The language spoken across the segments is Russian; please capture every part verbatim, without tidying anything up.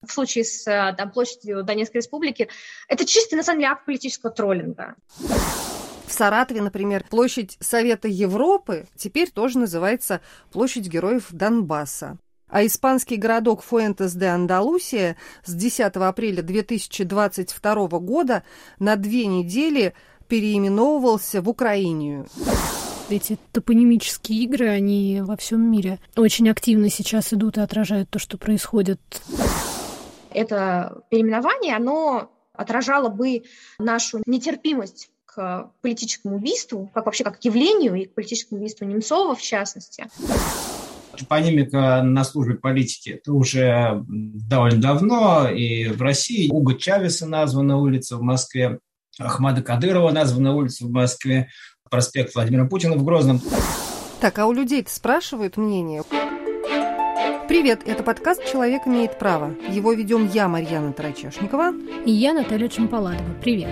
в случае с там, площадью Донецкой республики, это чистый, на самом деле, акт политического троллинга. В Саратове, например, площадь Совета Европы теперь тоже называется площадь Героев Донбасса. А испанский городок Фуэнтес-де-Андалусия с десятого апреля две тысячи двадцать второго года на две недели переименовывался в Украинию. Эти топонимические игры, они во всем мире очень активно сейчас идут и отражают то, что происходит. Это переименование, оно отражало бы нашу нетерпимость к политическому убийству, как вообще как к явлению, и к политическому убийству Немцова в частности. Топонимика на службе политики – это уже довольно давно, и в России Уго Чавеса названа улица в Москве, Ахмада Кадырова названа улица в Москве, проспект Владимира Путина в Грозном. Так, а у людей-то спрашивают мнение. Привет, это подкаст «Человек имеет право». Его ведем я, Марьяна Тарачешникова. И я, Наталья Чемпаладова. Привет.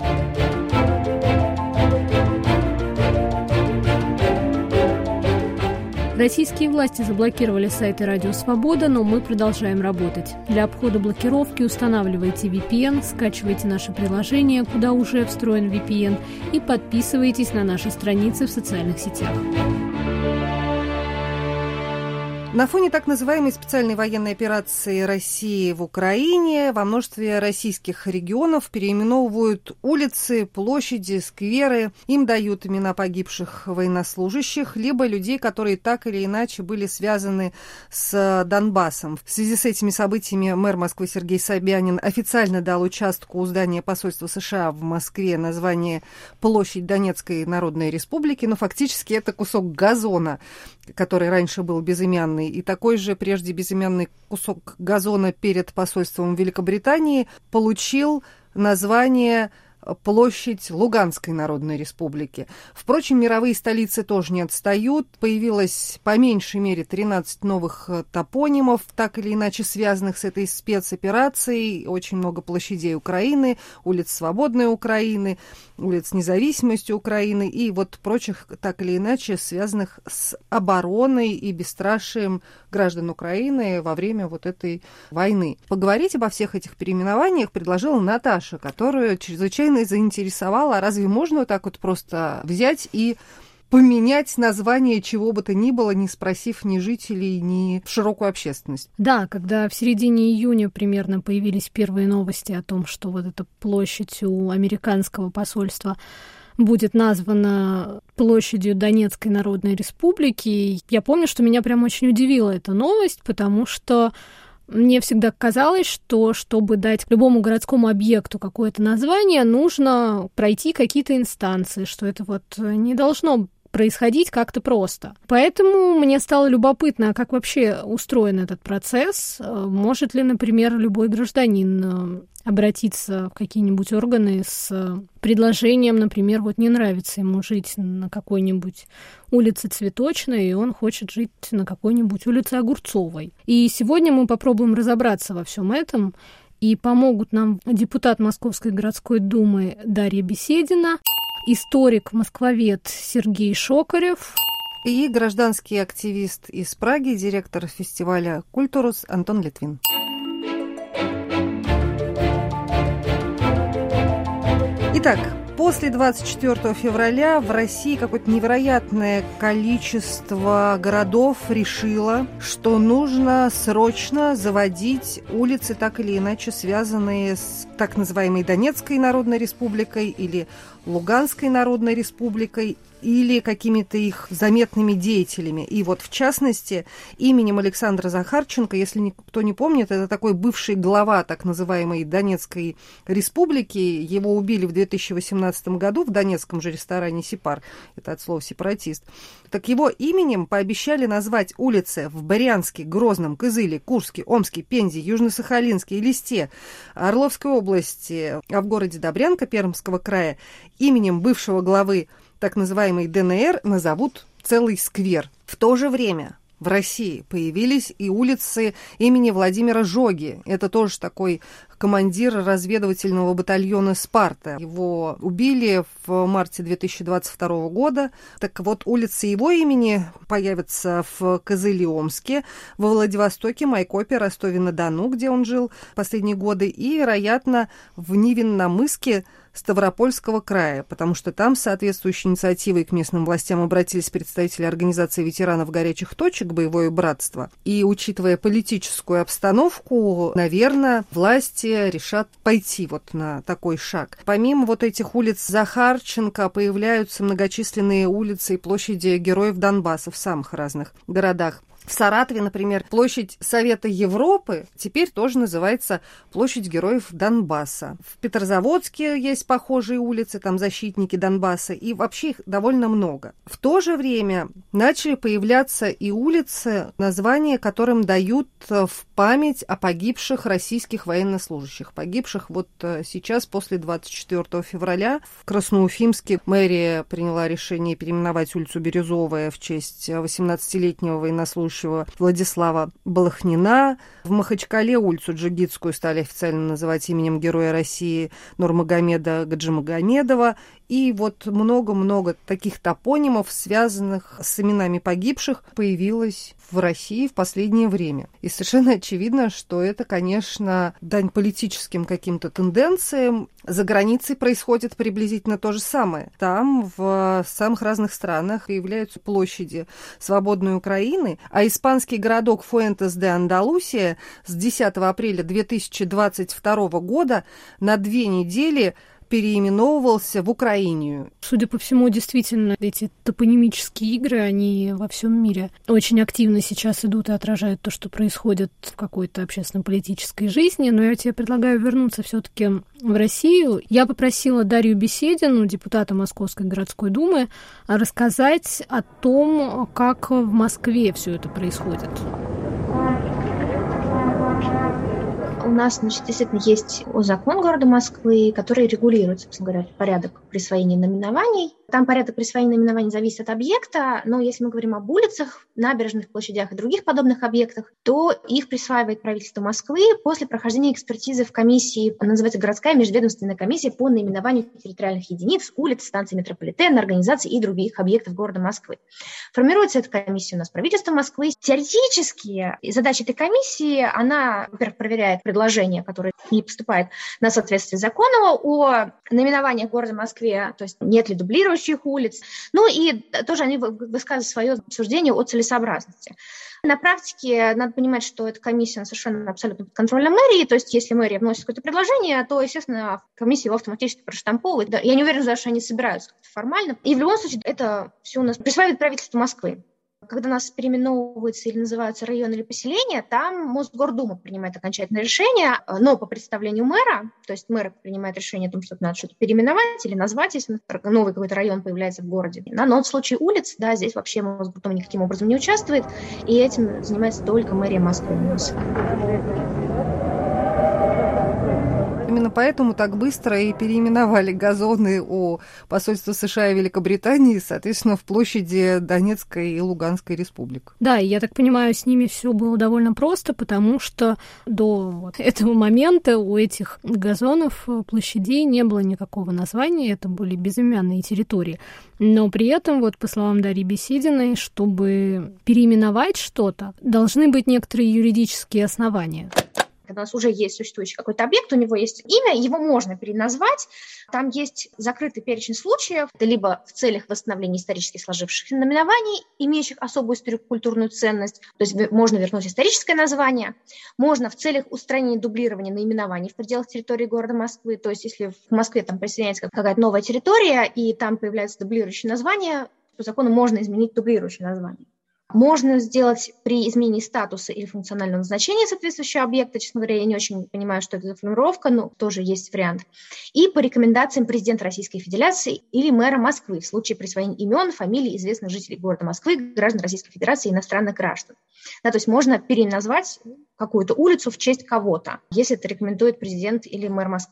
Российские власти заблокировали сайты «Радио Свобода», но мы продолжаем работать. Для обхода блокировки устанавливайте ви пи эн, скачивайте наше приложение, куда уже встроен ви пи эн, и подписывайтесь на наши страницы в социальных сетях. На фоне так называемой специальной военной операции России в Украине во множестве российских регионов переименовывают улицы, площади, скверы. Им дают имена погибших военнослужащих, либо людей, которые так или иначе были связаны с Донбассом. В связи с этими событиями мэр Москвы Сергей Собянин официально дал участку у здания посольства США в Москве название «Площадь Донецкой Народной Республики», но фактически это кусок газона, который раньше был безымянный, и такой же прежде безымянный кусок газона перед посольством Великобритании получил название площадь Луганской Народной Республики. Впрочем, мировые столицы тоже не отстают. Появилось по меньшей мере тринадцать новых топонимов, так или иначе связанных с этой спецоперацией. Очень много площадей Украины, улиц Свободной Украины, улиц Независимости Украины и вот прочих, так или иначе, связанных с обороной и бесстрашием граждан Украины во время вот этой войны. Поговорить обо всех этих переименованиях предложила Наташа, которую чрезвычайно заинтересовала, а разве можно вот так вот просто взять и поменять название чего бы то ни было, не спросив ни жителей, ни широкую общественность? Да, когда в середине июня примерно появились первые новости о том, что вот эта площадь у американского посольства будет названа площадью Донецкой Народной Республики, я помню, что меня прям очень удивила эта новость, потому что мне всегда казалось, что чтобы дать любому городскому объекту какое-то название, нужно пройти какие-то инстанции, что это вот не должно происходить как-то просто. Поэтому мне стало любопытно, как вообще устроен этот процесс. Может ли, например, любой гражданин обратиться в какие-нибудь органы с предложением, например, вот не нравится ему жить на какой-нибудь улице Цветочной, и он хочет жить на какой-нибудь улице Огурцовой. И сегодня мы попробуем разобраться во всем этом, и помогут нам депутат Московской городской думы Дарья Беседина, историк-москвовед Сергей Шокарев и гражданский активист из Праги, директор фестиваля «Культурус» Антон Литвин. Итак, после двадцать четвёртого февраля в России какое-то невероятное количество городов решило, что нужно срочно заводить улицы, так или иначе связанные с так называемой Донецкой Народной Республикой или Луганской Народной Республикой, или какими-то их заметными деятелями. И вот, в частности, именем Александра Захарченко, если никто не помнит, это такой бывший глава так называемой Донецкой Республики. Его убили в две тысячи восемнадцатом году в донецком же ресторане «Сепар». Это от слова «сепаратист». Так его именем пообещали назвать улицы в Брянске, Грозном, Кызыле, Курске, Омске, Пензе, Южно-Сахалинске, Элисте, Орловской области, а в городе Добрянка Пермского края именем бывшего главы так называемый ДНР назовут целый сквер. В то же время в России появились и улицы имени Владимира Жоги. Это тоже такой командир разведывательного батальона «Спарта». Его убили в марте две тысячи двадцать второго года. Так вот, улицы его имени появятся в Кызыле-Омске, во Владивостоке, Майкопе, Ростове-на-Дону, где он жил последние годы, и, вероятно, в Невинномысске Ставропольского края, потому что там соответствующей инициативой к местным властям обратились представители организации ветеранов горячих точек «Боевое братство». И, учитывая политическую обстановку, наверное, власти решат пойти вот на такой шаг. Помимо вот этих улиц Захарченко появляются многочисленные улицы и площади героев Донбасса в самых разных городах. В Саратове, например, площадь Совета Европы теперь тоже называется площадь героев Донбасса. В Петрозаводске есть похожие улицы, там защитники Донбасса, и вообще их довольно много. В то же время начали появляться и улицы, названия которым дают в память о погибших российских военнослужащих. Погибших вот сейчас, после двадцать четвёртого февраля, в Красноуфимске мэрия приняла решение переименовать улицу Бирюзовая в честь восемнадцатилетнего военнослужащего Владислава Балахнина. В Махачкале улицу Джигитскую стали официально называть именем Героя России Нурмагомеда Гаджимагомедова. И вот много-много таких топонимов, связанных с именами погибших, появилось в России в последнее время. И совершенно очевидно, что это, конечно, дань политическим каким-то тенденциям. За границей происходит приблизительно то же самое. Там в самых разных странах появляются площади свободной Украины, а испанский городок Фуэнтес-де-Андалусия с десятого апреля две тысячи двадцать второго года на две недели переименовывался в Украинию. Судя по всему, действительно, эти топонимические игры, они во всем мире очень активно сейчас идут и отражают то, что происходит в какой-то общественно-политической жизни. Но я тебе предлагаю вернуться все-таки в Россию. Я попросила Дарью Беседину, депутата Московской городской думы, рассказать о том, как в Москве все это происходит. У нас, значит, действительно есть закон города Москвы, который регулирует, собственно говоря, порядок присвоения наименований. Там порядок присвоения наименований зависит от объекта, но если мы говорим об улицах, набережных, площадях и других подобных объектах, то их присваивает правительство Москвы после прохождения экспертизы в комиссии, она называется городская межведомственная комиссия по наименованию территориальных единиц, улиц, станций метрополитена, организаций и других объектов города Москвы. Формируется эта комиссия у нас правительством Москвы. Теоретически задача этой комиссии, она, во-первых, проверяет предложение, которое не поступает на соответствие закону о наименованиях города Москве, то есть нет ли дублирующих улиц. Ну и тоже они высказывают свое суждение о целесообразности. На практике надо понимать, что эта комиссия совершенно абсолютно под контролем мэрии, то есть если мэрия вносит какое-то предложение, то, естественно, комиссия его автоматически проштамповывает. Я не уверена, что они собираются как-то формально. И в любом случае это все у нас присваивает правительство Москвы. Когда у нас переименовываются или называются районы или поселения, там Мосгордума принимает окончательное решение, но по представлению мэра, то есть мэр принимает решение о том, что надо что-то переименовать или назвать, если новый какой-то район появляется в городе. Но в случае улиц, да, здесь вообще Мосгордума никаким образом не участвует, и этим занимается только мэрия Москвы. Именно поэтому так быстро и переименовали газоны у посольства США и Великобритании, соответственно, в площади Донецкой и Луганской республик. Да, и я так понимаю, с ними все было довольно просто, потому что до вот этого момента у этих газонов, площадей не было никакого названия, это были безымянные территории. Но при этом, вот по словам Дарьи Бесединой, чтобы переименовать что-то, должны быть некоторые юридические основания. Когда у нас уже есть существующий какой-то объект, у него есть имя, его можно переназвать. Там есть закрытый перечень случаев. Это либо в целях восстановления исторически сложившихся наименований, имеющих особую историко-культурную ценность, то есть можно вернуть историческое название, можно в целях устранения дублирования наименований в пределах территории города Москвы, то есть если в Москве там присоединяется какая-то новая территория, и там появляется дублирующее название, по закону можно изменить дублирующее название. Можно сделать при изменении статуса или функционального назначения соответствующего объекта. Честно говоря, я не очень понимаю, что это за формулировка, но тоже есть вариант. И по рекомендациям президента Российской Федерации или мэра Москвы в случае присвоения имен, фамилий известных жителей города Москвы, граждан Российской Федерации и иностранных граждан. Да, то есть можно переназвать какую-то улицу в честь кого-то, если это рекомендует президент или мэр Москвы.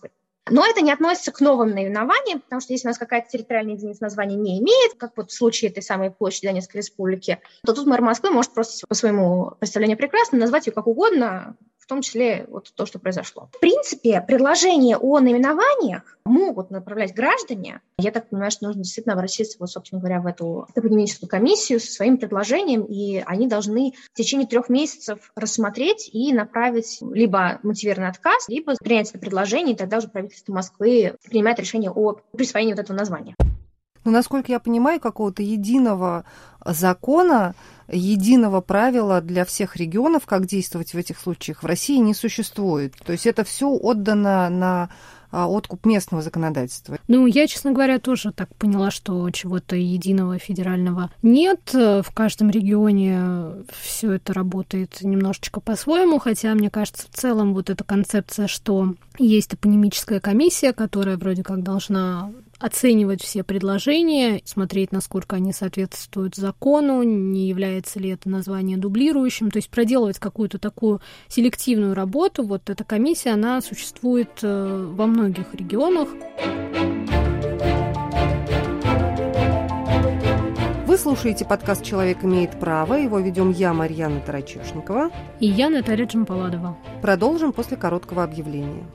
Но это не относится к новым наименованиям, потому что если у нас какая-то территориальная единица названия не имеет, как вот в случае этой самой площади Донецкой республики, то тут мэр Москвы может просто по своему представлению прекрасно назвать ее как угодно, в том числе вот то, что произошло. В принципе, предложения о наименованиях могут направлять граждане. Я так понимаю, что нужно действительно обратиться, вот, собственно говоря, в эту топонимическую комиссию со своим предложением, и они должны в течение трех месяцев рассмотреть и направить либо мотивированный отказ, либо принять это предложение, и тогда уже правительство Москвы принимает решение о присвоении вот этого названия. Но, насколько я понимаю, какого-то единого закона, единого правила для всех регионов, как действовать в этих случаях, в России не существует. То есть это все отдано на откуп местного законодательства. Ну, я, честно говоря, тоже так поняла, что чего-то единого федерального нет. В каждом регионе все это работает немножечко по-своему, хотя, мне кажется, в целом вот эта концепция, что есть топонимическая комиссия, которая вроде как должна оценивать все предложения, смотреть, насколько они соответствуют закону, не является ли это название дублирующим, то есть проделывать какую-то такую селективную работу. Вот эта комиссия, она существует во многих регионах. Вы слушаете подкаст «Человек имеет право». Его ведем я, Марьяна Тарачешникова. И я, Наталья Джампаладова. Продолжим после короткого объявления.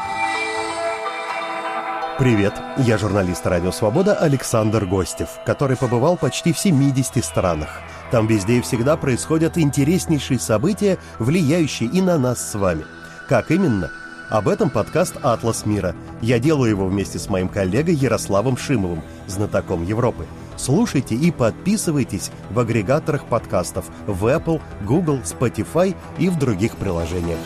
Привет, я журналист «Радио Свобода» Александр Гостев, который побывал почти в семидесяти странах. Там везде и всегда происходят интереснейшие события, влияющие и на нас с вами. Как именно? Об этом подкаст «Атлас мира». Я делаю его вместе с моим коллегой Ярославом Шимовым, знатоком Европы. Слушайте и подписывайтесь в агрегаторах подкастов в Apple, Google, Spotify и в других приложениях.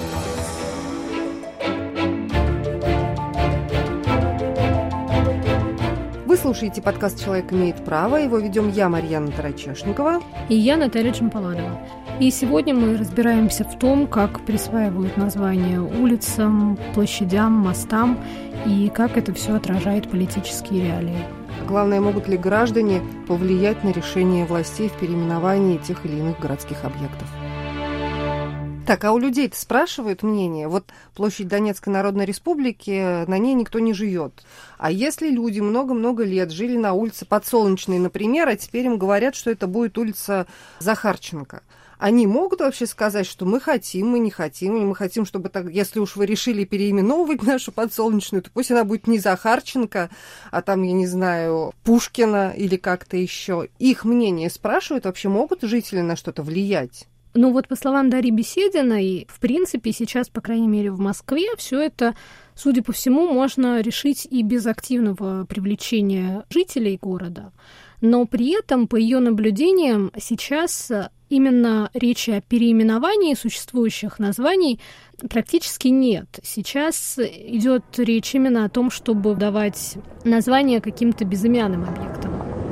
Вы слушаете подкаст «Человек имеет право». Его ведем я, Марьяна Тарачешникова. И я, Наталья Джампаладова. И сегодня мы разбираемся в том, как присваивают названия улицам, площадям, мостам, и как это все отражает политические реалии. Главное, могут ли граждане повлиять на решение властей в переименовании тех или иных городских объектов. Так, а у людей-то спрашивают мнение. Вот площадь Донецкой Народной Республики, на ней никто не живет. А если люди много-много лет жили на улице Подсолнечной, например, а теперь им говорят, что это будет улица Захарченко, они могут вообще сказать, что мы хотим, мы не хотим, или мы хотим, чтобы так, если уж вы решили переименовывать нашу Подсолнечную, то пусть она будет не Захарченко, а там, я не знаю, Пушкина или как-то еще. Их мнение спрашивают, вообще могут жители на что-то влиять? Ну вот по словам Дарьи Бесединой, в принципе, сейчас, по крайней мере, в Москве все это, судя по всему, можно решить и без активного привлечения жителей города. Но при этом, по ее наблюдениям, сейчас именно речи о переименовании существующих названий практически нет. Сейчас идет речь именно о том, чтобы давать названия каким-то безымянным объектам.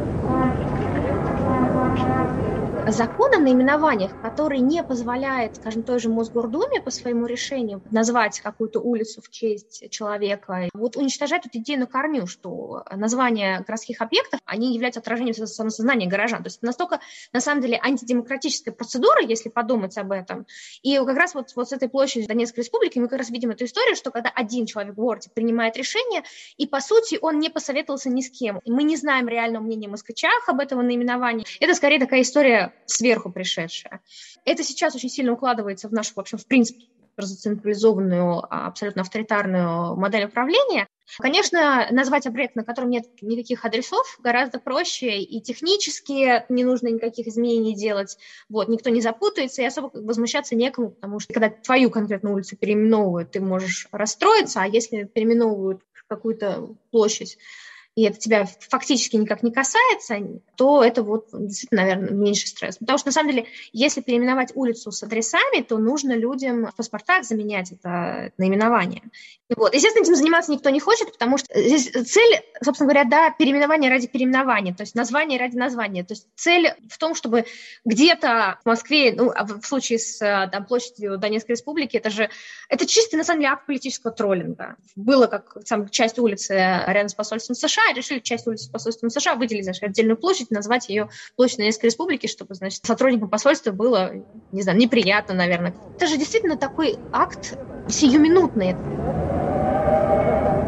Закон о наименованиях, который не позволяет, скажем, той же Мосгордуме по своему решению назвать какую-то улицу в честь человека, вот уничтожает эту идею на корню, что названия городских объектов, они являются отражением самосознания горожан. То есть это настолько, на самом деле, антидемократическая процедура, если подумать об этом. И как раз вот, вот с этой площади Донецкой Республики мы как раз видим эту историю, что когда один человек в городе принимает решение, и, по сути, он не посоветовался ни с кем. И мы не знаем реального мнения москвичах об этом наименовании. Это скорее такая история сверху пришедшая. Это сейчас очень сильно укладывается в нашу, в общем, в принципе, зацентрализованную, абсолютно авторитарную модель управления. Конечно, назвать объект, на котором нет никаких адресов, гораздо проще, и технически не нужно никаких изменений делать. Вот, никто не запутается, и особо возмущаться некому, потому что когда твою конкретную улицу переименовывают, ты можешь расстроиться, а если переименовывают какую-то площадь, и это тебя фактически никак не касается, то это вот действительно, наверное, меньше стресс. Потому что, на самом деле, если переименовать улицу с адресами, то нужно людям в паспортах заменять это наименование. Вот. Естественно, этим заниматься никто не хочет, потому что здесь цель, собственно говоря, да, переименование ради переименования, то есть название ради названия. То есть цель в том, чтобы где-то в Москве, ну, в случае с там, площадью Донецкой Республики, это же это чистый, на самом деле, акт политического троллинга. Было как там, часть улицы рядом с посольством США, решили часть улицы с посольством США выделить, значит, отдельную площадь, назвать ее площадь Донецкой Республики, чтобы, значит, сотрудникам посольства было, не знаю, неприятно, наверное. Это же действительно такой акт сиюминутный.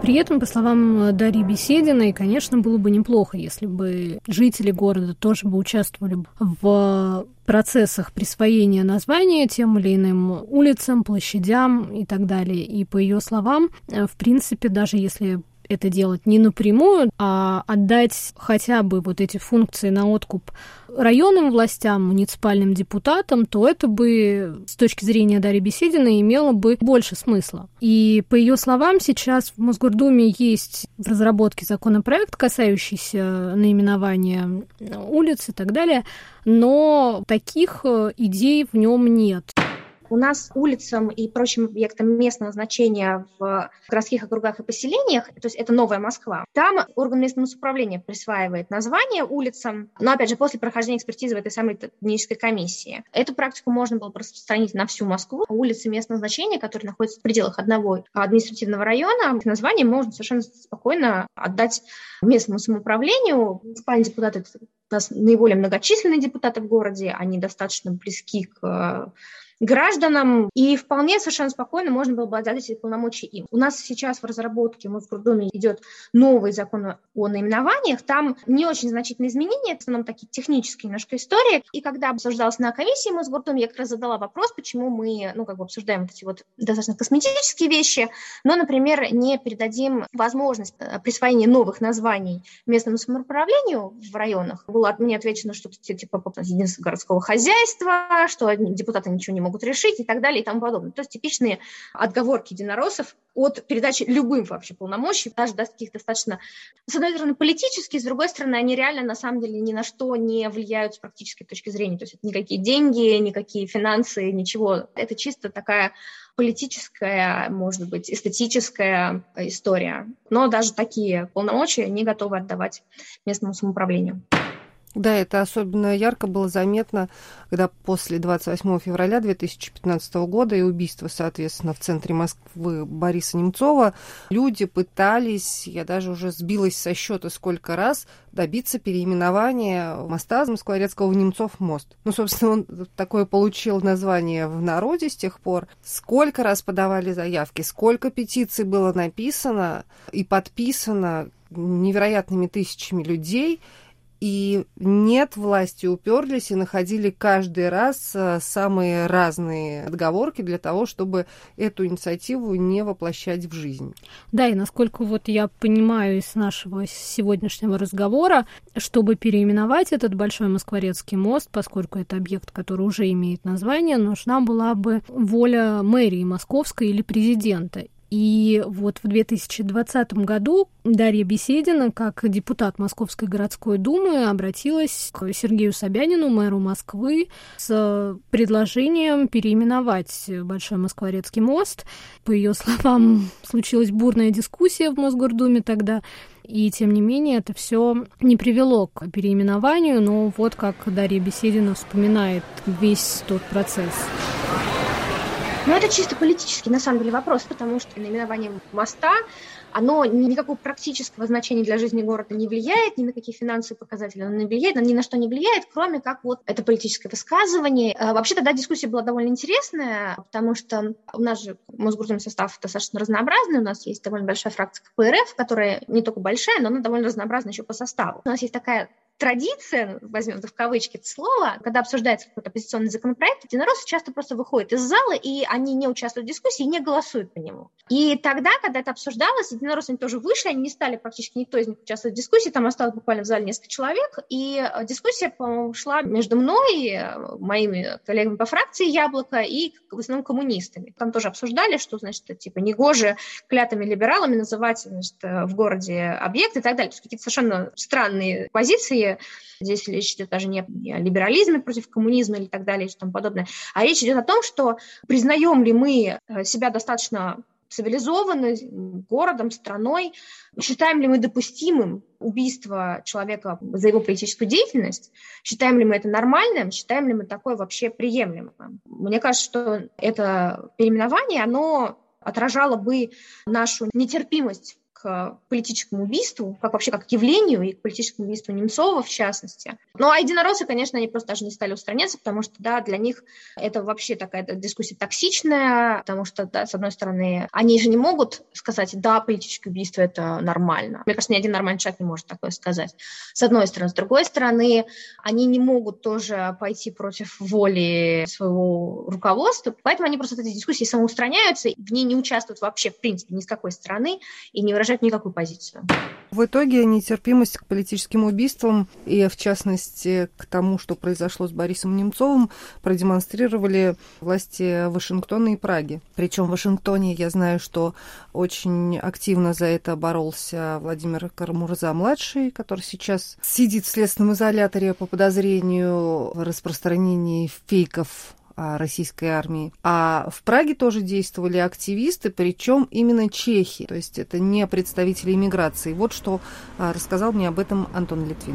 При этом, по словам Дарьи Бесединой, конечно, было бы неплохо, если бы жители города тоже бы участвовали в процессах присвоения названия тем или иным улицам, площадям и так далее. И по ее словам, в принципе, даже если это делать не напрямую, а отдать хотя бы вот эти функции на откуп районным властям, муниципальным депутатам, то это бы с точки зрения Дарьи Бесединой имело бы больше смысла. И по ее словам, сейчас в Мосгордуме есть в разработке законопроект, касающийся наименования улиц и так далее, но таких идей в нем нет. У нас улицам и прочим объектам местного значения в городских округах и поселениях, то есть это Новая Москва, там орган местного самоуправления присваивает название улицам, но, опять же, после прохождения экспертизы в этой самой технической комиссии. Эту практику можно было распространить на всю Москву. Улицы местного значения, которые находятся в пределах одного административного района, название можно совершенно спокойно отдать местному самоуправлению. Муниципальные депутаты — это у нас наиболее многочисленные депутаты в городе, они достаточно близки к гражданам, и вполне совершенно спокойно можно было бы отдать эти полномочия им. У нас сейчас в разработке в Мосгордуме идет новый закон о наименованиях, там не очень значительные изменения, в основном такие технические немножко истории, и когда обсуждалось на комиссии в Мосгордуме, я как раз задала вопрос, почему мы, ну, как бы обсуждаем вот эти вот достаточно косметические вещи, но, например, не передадим возможность присвоения новых названий местному самоуправлению в районах. Было мне отвечено что-то типа единства городского хозяйства, что депутаты ничего не могут могут решить и так далее и тому подобное. То есть типичные отговорки единороссов от передачи любым вообще полномочий, даже до таких достаточно, с одной стороны, политические, с другой стороны, они реально на самом деле ни на что не влияют с практической точки зрения. То есть это никакие деньги, никакие финансы, ничего. Это чисто такая политическая, может быть, эстетическая история. Но даже такие полномочия не готовы отдавать местному самоуправлению. Да, это особенно ярко было заметно, когда после двадцать восьмого февраля две тысячи пятнадцатого года и убийства, соответственно, в центре Москвы Бориса Немцова, люди пытались, я даже уже сбилась со счета сколько раз, добиться переименования моста Москворецкого в Немцов мост. Ну, собственно, он такое получил название в народе с тех пор. Сколько раз подавали заявки, сколько петиций было написано и подписано невероятными тысячами людей, и нет, власти уперлись и находили каждый раз самые разные отговорки для того, чтобы эту инициативу не воплощать в жизнь. Да, и насколько вот я понимаю из нашего сегодняшнего разговора, чтобы переименовать этот Большой Москворецкий мост, поскольку это объект, который уже имеет название, нужна была бы воля мэрии московской или президента. И вот в две тысячи двадцатом году Дарья Беседина, как депутат Московской городской думы, обратилась к Сергею Собянину, мэру Москвы, с предложением переименовать Большой Москворецкий мост. По ее словам, случилась бурная дискуссия в Мосгордуме тогда, и тем не менее это все не привело к переименованию, но вот как Дарья Беседина вспоминает весь тот процесс. Ну, это чисто политический, на самом деле, вопрос, потому что наименование моста, оно никакого практического значения для жизни города не влияет, ни на какие финансовые показатели оно не влияет, оно ни на что не влияет, кроме как вот это политическое высказывание. Вообще тогда дискуссия была довольно интересная, потому что у нас же Мосгордумный состав достаточно разнообразный, у нас есть довольно большая фракция ка пэ эр эф, которая не только большая, но она довольно разнообразна еще по составу. У нас есть такая традиция, возьмем это в кавычки это слово, когда обсуждается какой-то оппозиционный законопроект, единороссы часто просто выходят из зала, и они не участвуют в дискуссии и не голосуют по нему. И тогда, когда это обсуждалось, единороссы тоже вышли, они не стали практически никто из них участвовать в дискуссии, там осталось буквально в зале несколько человек, и дискуссия, по-моему, шла между мной, моими коллегами по фракции «Яблоко» и в основном коммунистами. Там тоже обсуждали, что, значит, типа негоже клятыми либералами называть, значит, в городе объекты и так далее. То есть какие-то совершенно странные позиции. Здесь речь идет даже не о либерализме против коммунизма или так далее и тому подобное, а речь идет о том, что признаем ли мы себя достаточно цивилизованным городом, страной, считаем ли мы допустимым убийство человека за его политическую деятельность, считаем ли мы это нормальным, считаем ли мы такое вообще приемлемым. Мне кажется, что это переименование, оно отражало бы нашу нетерпимость к политическому убийству, как вообще как к явлению, и к политическому убийству Немцова в частности. Ну, а единороссы, конечно, они просто даже не стали устраняться, потому что, да, для них это вообще такая дискуссия токсичная, потому что, да, с одной стороны, они же не могут сказать, да, политическое убийство – это нормально. Мне кажется, ни один нормальный человек не может такое сказать. С одной стороны. С другой стороны, они не могут тоже пойти против воли своего руководства, поэтому они просто от этой дискуссии самоустраняются, в ней не участвуют вообще, в принципе, ни с какой стороны и не выражают никакую позицию. В итоге нетерпимость к политическим убийствам и, в частности, к тому, что произошло с Борисом Немцовым, продемонстрировали власти Вашингтона и Праги. Причем в Вашингтоне я знаю, что очень активно за это боролся Владимир Карамурза-младший, который сейчас сидит в следственном изоляторе по подозрению в распространении фейков о российской армии. А в Праге тоже действовали активисты, причем именно чехи, то есть это не представители иммиграции. Вот что рассказал мне об этом Антон Литвин.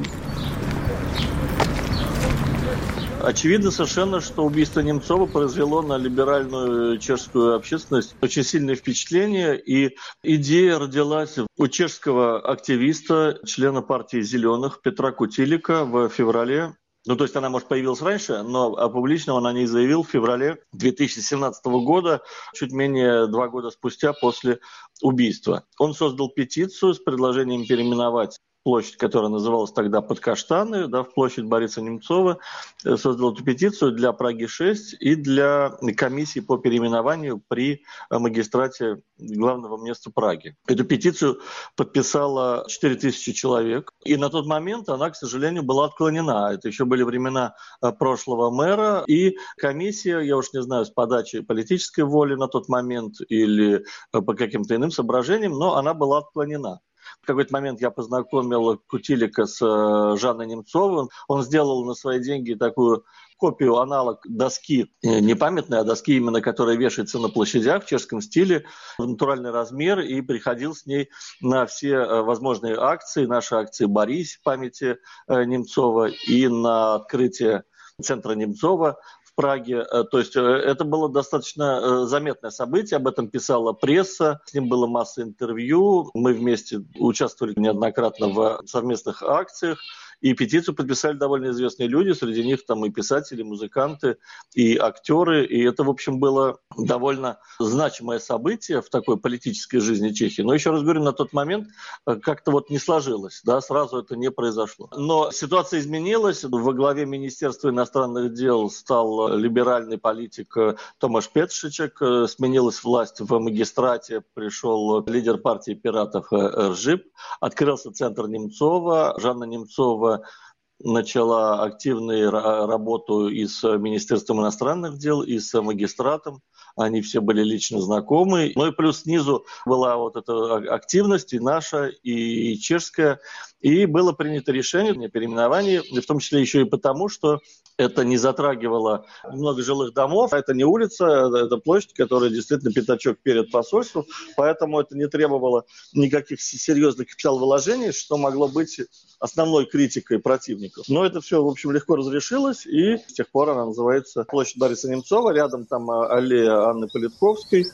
Очевидно совершенно, что убийство Немцова произвело на либеральную чешскую общественность очень сильное впечатление, и идея родилась у чешского активиста, члена партии «Зеленых» Петра Кутилика в феврале. Ну, то есть она, может, появилась раньше, но публично он о ней заявил в феврале две тысячи семнадцатого года, чуть менее два года спустя после убийства. Он создал петицию с предложением переименовать площадь, которая называлась тогда Под Каштаны, да, в площадь Бориса Немцова, создал эту петицию для Праги шесть и для комиссии по переименованию при магистрате главного места Праги. Эту петицию подписало четыре тысячи человек, и на тот момент она, к сожалению, была отклонена. Это еще были времена прошлого мэра, и комиссия, я уж не знаю, с подачи политической воли на тот момент или по каким-то иным соображениям, но она была отклонена. В какой-то момент я познакомил Кутилика с Жанной Немцовой. Он сделал на свои деньги такую копию, аналог доски, не памятной, а доски именно, которая вешается на площадях в чешском стиле, в натуральный размер, и приходил с ней на все возможные акции, наши акции «Борись» в памяти Немцова и на открытие центра Немцова в Праге. То есть это было достаточно заметное событие, об этом писала пресса, с ним было масса интервью, мы вместе участвовали неоднократно в совместных акциях, и петицию подписали довольно известные люди, среди них там и писатели, и музыканты, и актеры, и это, в общем, было довольно значимое событие в такой политической жизни Чехии. Но еще раз говорю, на тот момент как-то вот не сложилось, да, сразу это не произошло. Но ситуация изменилась, во главе Министерства иностранных дел стал либеральный политик Томаш Петшичек, сменилась власть в магистрате, пришел лидер партии пиратов Ржип, открылся центр Немцова, Жанна Немцова начала активную работу и с Министерством иностранных дел, и с магистратом. Они все были лично знакомы. Ну и плюс снизу была вот эта активность и наша, и чешская. И было принято решение о переименовании, в том числе еще и потому, что это не затрагивало много жилых домов. Это не улица, это площадь, которая действительно пятачок перед посольством. Поэтому это не требовало никаких серьезных капиталовложений, что могло быть основной критикой противников. Но это все, в общем, легко разрешилось, и с тех пор она называется площадь Бориса Немцова. Рядом там аллея Анны Политковской.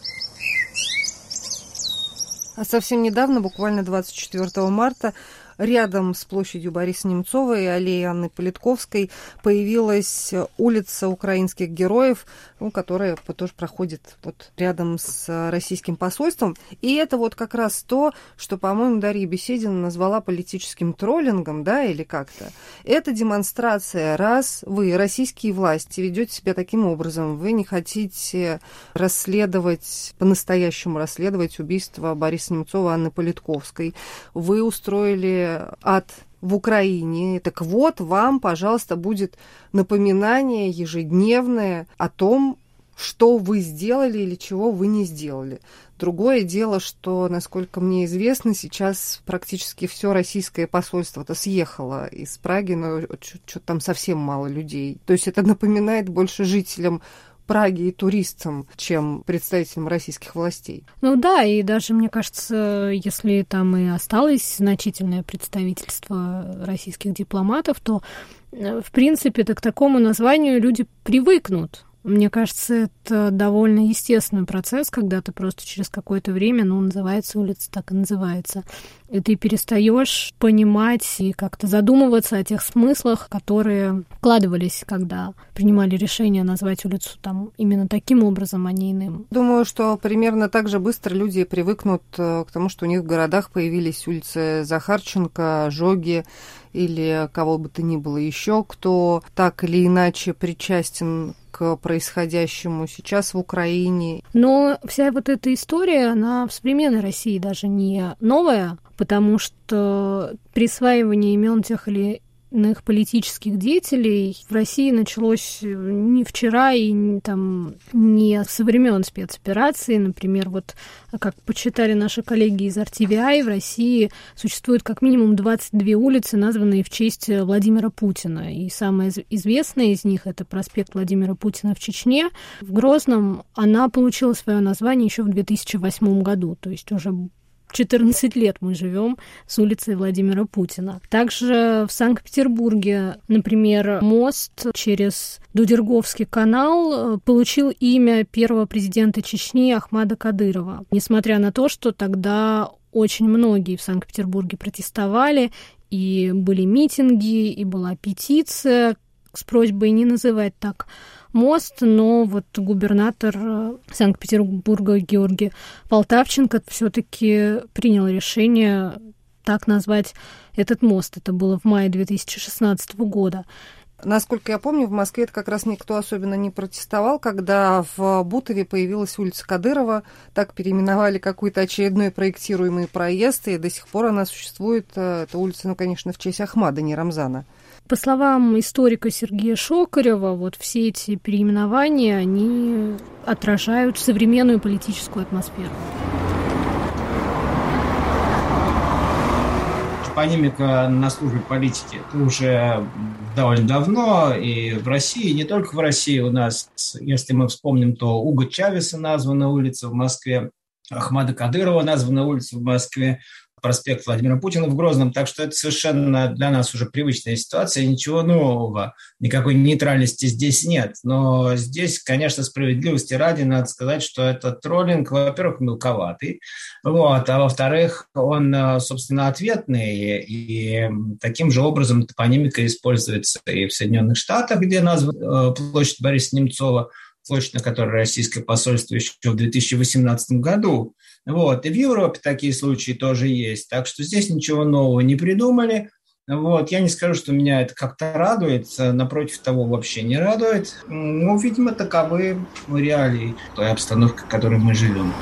А совсем недавно, буквально двадцать четвёртого марта, рядом с площадью Бориса Немцова и аллеей Анны Политковской появилась улица украинских героев, ну, которая тоже проходит вот рядом с российским посольством. И это вот как раз то, что, по-моему, Дарья Беседина назвала политическим троллингом, да, или как-то. Это демонстрация, раз вы, российские власти, ведете себя таким образом, вы не хотите расследовать, по-настоящему расследовать убийство Бориса Немцова и Анны Политковской, вы устроили ад в Украине. Так вот, вам, пожалуйста, будет напоминание ежедневное о том, что вы сделали или чего вы не сделали. Другое дело, что, насколько мне известно, сейчас практически все российское посольство-то съехало из Праги, но что-то там совсем мало людей. То есть это напоминает больше жителям Праги и туристам, чем представителям российских властей. Ну да, и даже, мне кажется, если там и осталось значительное представительство российских дипломатов, то, в принципе, к такому названию люди привыкнут. Мне кажется, это довольно естественный процесс, когда ты просто через какое-то время, ну, называется улица, так и называется, и ты перестаешь понимать и как-то задумываться о тех смыслах, которые вкладывались, когда принимали решение назвать улицу там именно таким образом, а не иным. Думаю, что примерно так же быстро люди привыкнут к тому, что у них в городах появились улицы Захарченко, Жоги или кого бы то ни было еще, кто так или иначе причастен к происходящему сейчас в Украине. Но вся вот эта история, она в современной России даже не новая, потому что присваивание имен тех или иных политических деятелей в России началось не вчера и не, там, не со времен спецоперации. Например, вот как почитали наши коллеги из эр ти ви ай, в России существует как минимум двадцать две улицы, названные в честь Владимира Путина. И самая известная из них — это проспект Владимира Путина в Чечне. В Грозном она получила свое название еще в две тысячи восьмом году, то есть уже четырнадцать лет мы живем с улицей Владимира Путина. Также в Санкт-Петербурге, например, мост через Дудерговский канал получил имя первого президента Чечни Ахмада Кадырова. Несмотря на то, что тогда очень многие в Санкт-Петербурге протестовали, и были митинги, и была петиция с просьбой не называть так мост, но вот губернатор Санкт-Петербурга Георгий Полтавченко все-таки принял решение так назвать этот мост. Это было в мае две тысячи шестнадцатого года. Насколько я помню, в Москве это как раз никто особенно не протестовал, когда в Бутове появилась улица Кадырова, так переименовали какой-то очередной проектируемый проезд, и до сих пор она существует. Эта улица, ну, конечно, в честь Ахмада, не Рамзана. По словам историка Сергея Шокарева, вот все эти переименования, они отражают современную политическую атмосферу. Топонимика на службе политики – это уже довольно давно, и в России, и не только в России у нас, если мы вспомним, то Уго Чавеса названа улица в Москве, Ахмада Кадырова названа улица в Москве, проспект Владимира Путина в Грозном, так что это совершенно для нас уже привычная ситуация, ничего нового, никакой нейтральности здесь нет. Но здесь, конечно, справедливости ради надо сказать, что этот троллинг, во-первых, мелковатый, вот, а во-вторых, он, собственно, ответный, и таким же образом топонимика используется и в Соединенных Штатах, где названа площадь Бориса Немцова, площадь, на которой российское посольство еще в две тысячи восемнадцатом году. Вот. И в Европе такие случаи тоже есть. Так что здесь ничего нового не придумали. Вот. Я не скажу, что меня это как-то радует. Напротив того, вообще не радует. Ну, видимо, таковы реалии той обстановки, в которой мы живем.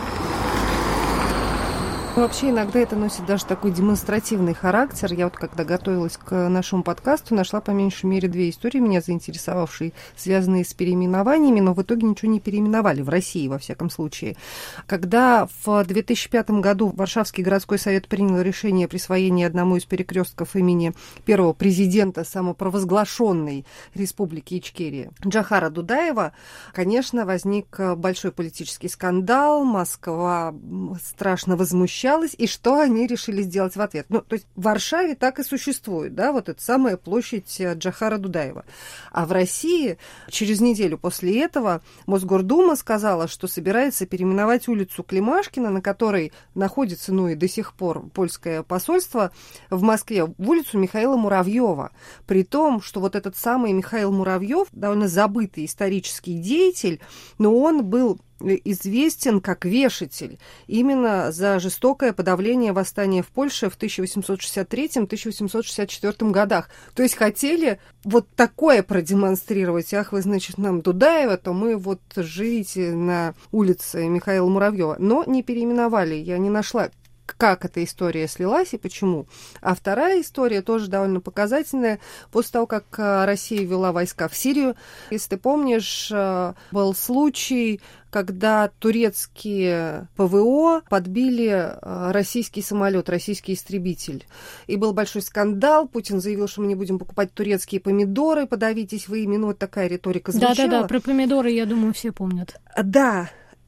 Вообще иногда это носит даже такой демонстративный характер. Я вот когда готовилась к нашему подкасту, нашла по меньшей мере две истории, меня заинтересовавшие, связанные с переименованиями, но в итоге ничего не переименовали в России, во всяком случае. Когда в две тысячи пятом году Варшавский городской совет принял решение о присвоении одному из перекрестков имени первого президента самопровозглашенной Республики Ичкерия Джохара Дудаева, конечно, возник большой политический скандал, Москва страшно возмущалась. И что они решили сделать в ответ? Ну, то есть в Варшаве так и существует, да, вот эта самая площадь Джохара Дудаева. А в России через неделю после этого Мосгордума сказала, что собирается переименовать улицу Климашкина, на которой находится, ну и до сих пор польское посольство в Москве, в улицу Михаила Муравьева. При том, что вот этот самый Михаил Муравьев, довольно забытый исторический деятель, но он был известен как вешатель именно за жестокое подавление восстания в Польше в тысяча восемьсот шестьдесят третьем — тысяча восемьсот шестьдесят четвёртом годах. То есть хотели вот такое продемонстрировать. Ах, вы, значит, нам Дудаева, то мы вот живите на улице Михаила Муравьева. Но не переименовали. Я не нашла, как эта история слилась и почему. А вторая история тоже довольно показательная. После того, как Россия ввела войска в Сирию, если ты помнишь, был случай, когда турецкие ПВО подбили российский самолет, российский истребитель. И был большой скандал. Путин заявил, что мы не будем покупать турецкие помидоры, подавитесь вы ими. Ну, вот такая риторика звучала. Да-да-да, про помидоры, я думаю, все помнят. Да.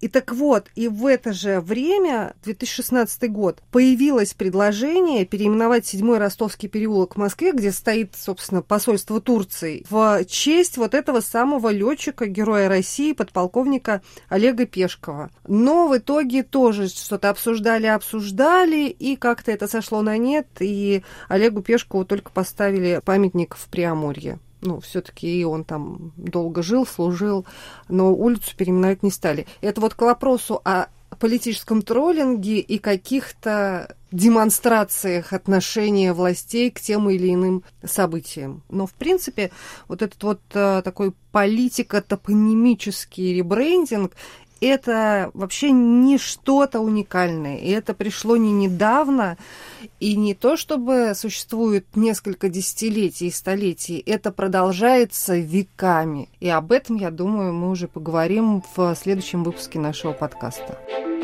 И так вот, и в это же время, две тысячи шестнадцатый год, появилось предложение переименовать седьмой Ростовский переулок в Москве, где стоит, собственно, посольство Турции, в честь вот этого самого летчика, героя России, подполковника Олега Пешкова. Но в итоге тоже что-то обсуждали, обсуждали, и как-то это сошло на нет, и Олегу Пешкову только поставили памятник в Преамурье. Ну, все-таки он там долго жил, служил, но улицу переименовать не стали. Это вот к вопросу о политическом троллинге и каких-то демонстрациях отношения властей к тем или иным событиям. Но, в принципе, вот этот вот а, такой политико-топонимический ребрендинг – это вообще не что-то уникальное. И это пришло не недавно, и не то, чтобы существует несколько десятилетий и столетий. Это продолжается веками. И об этом, я думаю, мы уже поговорим в следующем выпуске нашего подкаста.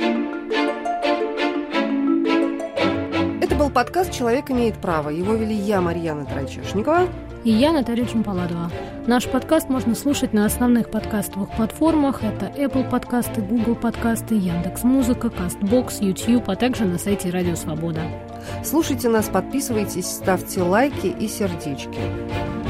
Это был подкаст «Человек имеет право». Его вели я, Марьяна Трайчешникова. И я, Наталья Джампаладова. Наш подкаст можно слушать на основных подкастовых платформах. Это Apple подкасты, Google подкасты, Яндекс.Музыка, Castbox, YouTube, а также на сайте Радио Свобода. Слушайте нас, подписывайтесь, ставьте лайки и сердечки.